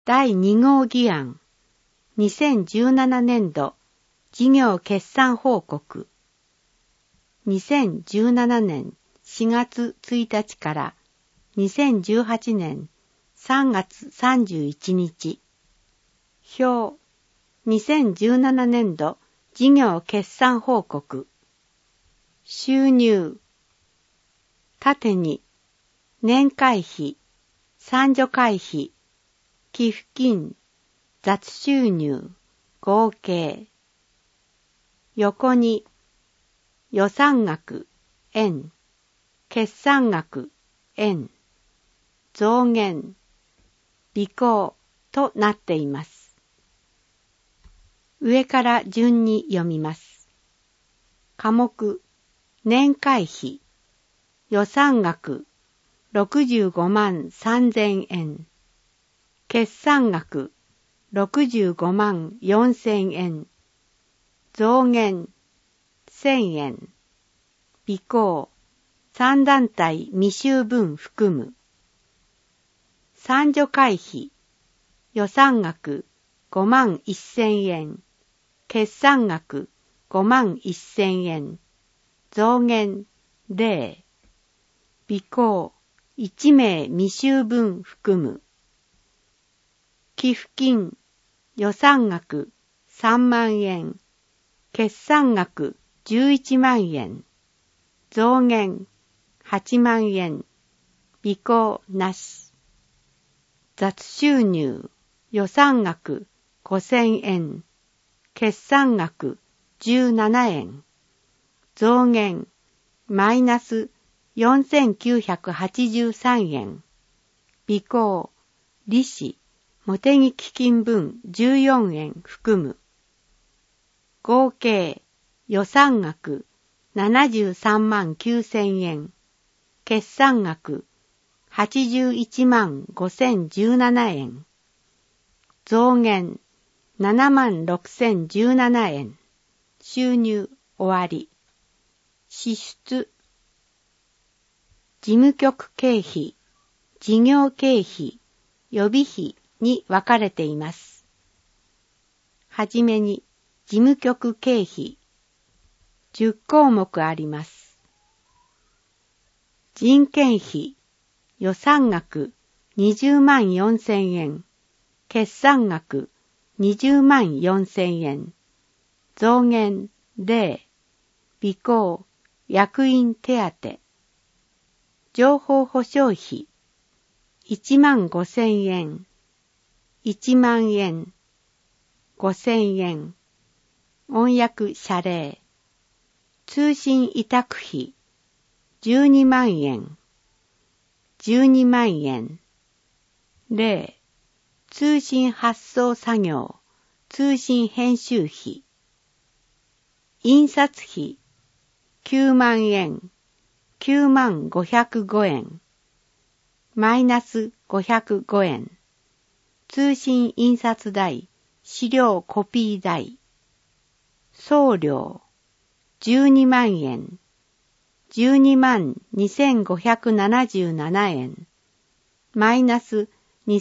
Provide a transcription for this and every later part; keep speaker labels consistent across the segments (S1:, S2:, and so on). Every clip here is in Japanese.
S1: 第2号議案、2017年度事業決算報告。2017年4月1日から2018年3月31日。表、2017年度事業決算報告。収入。縦に、年会費、参助会費、寄付金、雑収入、合計。横に、予算額、円、決算額、円、増減、備考となっています。上から順に読みます。科目、年会費、予算額、65万3000円。決算額65万4000円。増減1000円。備考3団体未収分含む。参助会費予算額5万1000円。決算額5万1000円。増減0。備考1名未収分含む。寄付金、予算額3万円、決算額11万円、増減8万円、備考なし。雑収入、予算額5000円、決算額17円、増減マイナス4983円、備考利子、茂木基金分14円含む。合計予算額73万9000円。決算額81万5017円。増減7万6017円。収入終わり。支出。事務局経費、事業経費、予備費に分かれています。はじめに、事務局経費。10項目あります。人件費、予算額20万4000円。決算額20万4000円。増減0。備考、役員手当。情報保障費、1万5000円。1万円、5000円、音訳謝礼、通信委託費、12万円、12万円、0、通信発送作業、通信編集費、印刷費、9万円、9万505円、マイナス505円、通信印刷代、資料コピー代。送料、12万円、12万2577円、マイナス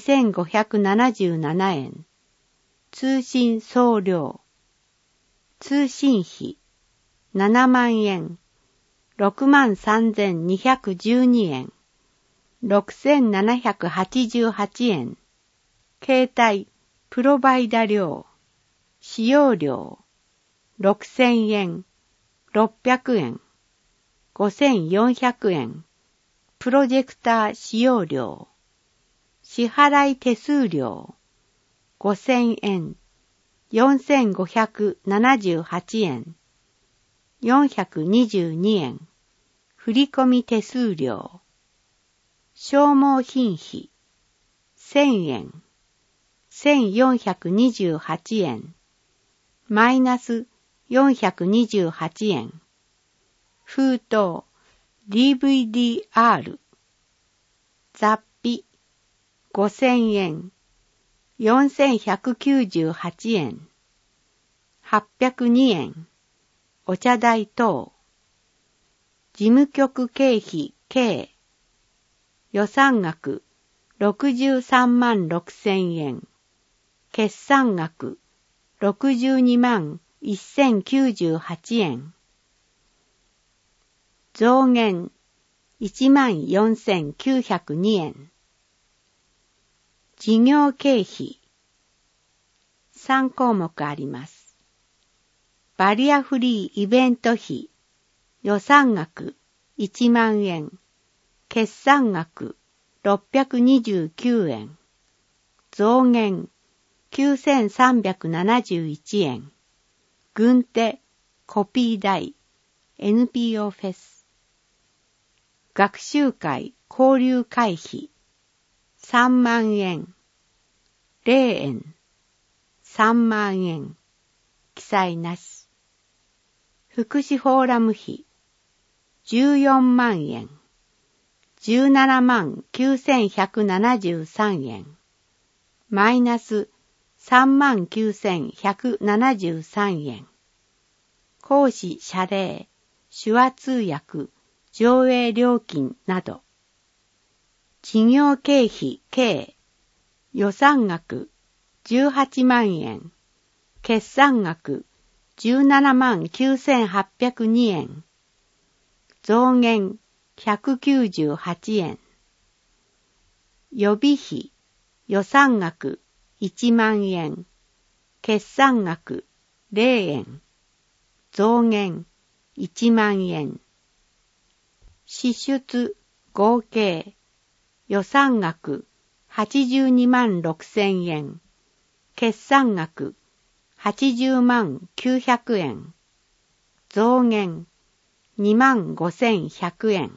S1: 2577円。通信送料、通信費、7万円、6万3212円、6788円。携帯、プロバイダ料、使用料、6000円、600円、5400円、プロジェクター使用料、支払い手数料、5000円、4578円、422円、振込手数料、消耗品費、1000円、1428円、マイナス428円。封筒、DVD-R、雑費、5000円、4198円、802円、お茶代等。事務局経費計、予算額63万6000円。 決算額62万1098円。増減1万4902円。事業経費3項目あります。バリアフリーイベント費予算額1万円。決算額629円。増減9371円。軍手、コピー代、NPO フェス。学習会、交流会費、3万円。0円、3万円。記載なし。福祉フォーラム費、14万円。17万9173円。マイナス3万9173円。講師謝礼、手話通訳、上映料金など。事業経費計、予算額18万円。決算額17万9802円。増減198円。予備費、予算額1万円。決算額0円。増減1万円。支出合計、予算額82万6000円。決算額80万900円。増減2万5100円。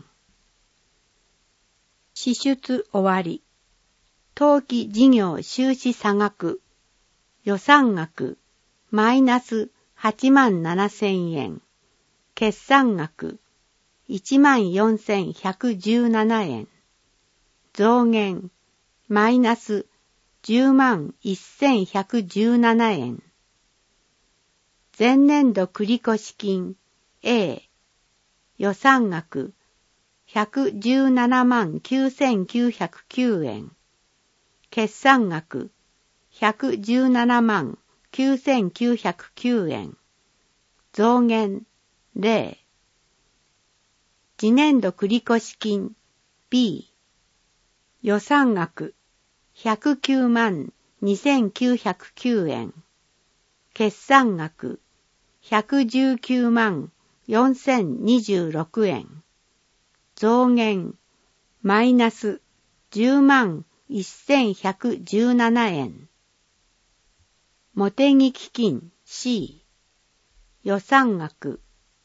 S1: 支出終わり。当期事業収支差額。予算額マイナス8万7000円。決算額1万4117円。増減マイナス10万1117円。前年度繰越金 A 予算額117万9909円。決算額117万9909円。増減0。次年度繰越金 B 予算額109万2909円。決算額119万4026円。増減マイナス10万1117円。茂木基金 C 予算額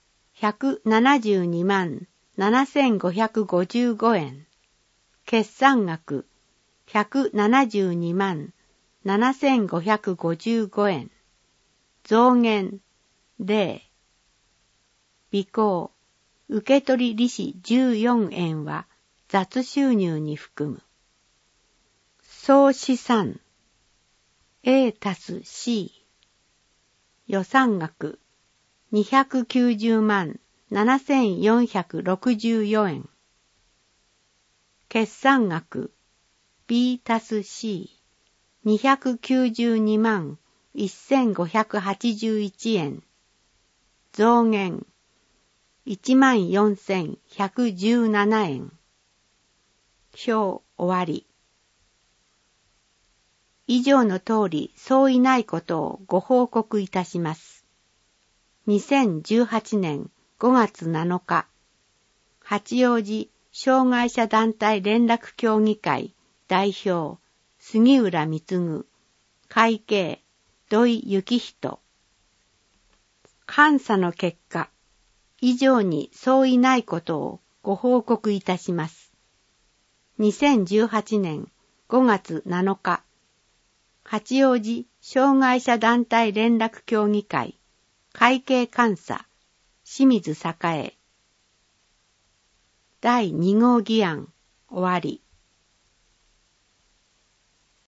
S1: 172万7555円。決算額172万7555円。増減0。備考、受取利子14円は雑収入に含む。総資産 A たす C 予算額290万7464円。決算額 B たす C 292万1581円。増減1万4117円。表終わり。以上の通り相違ないことをご報告いたします。2018年5月7日、八王子障害者団体連絡協議会代表杉浦貢、会計土井幸人。監査の結果、以上に相違ないことをご報告いたします。2018年5月7日、八王子障害者団体連絡協議会会計監査清水栄。第2号議案終わり。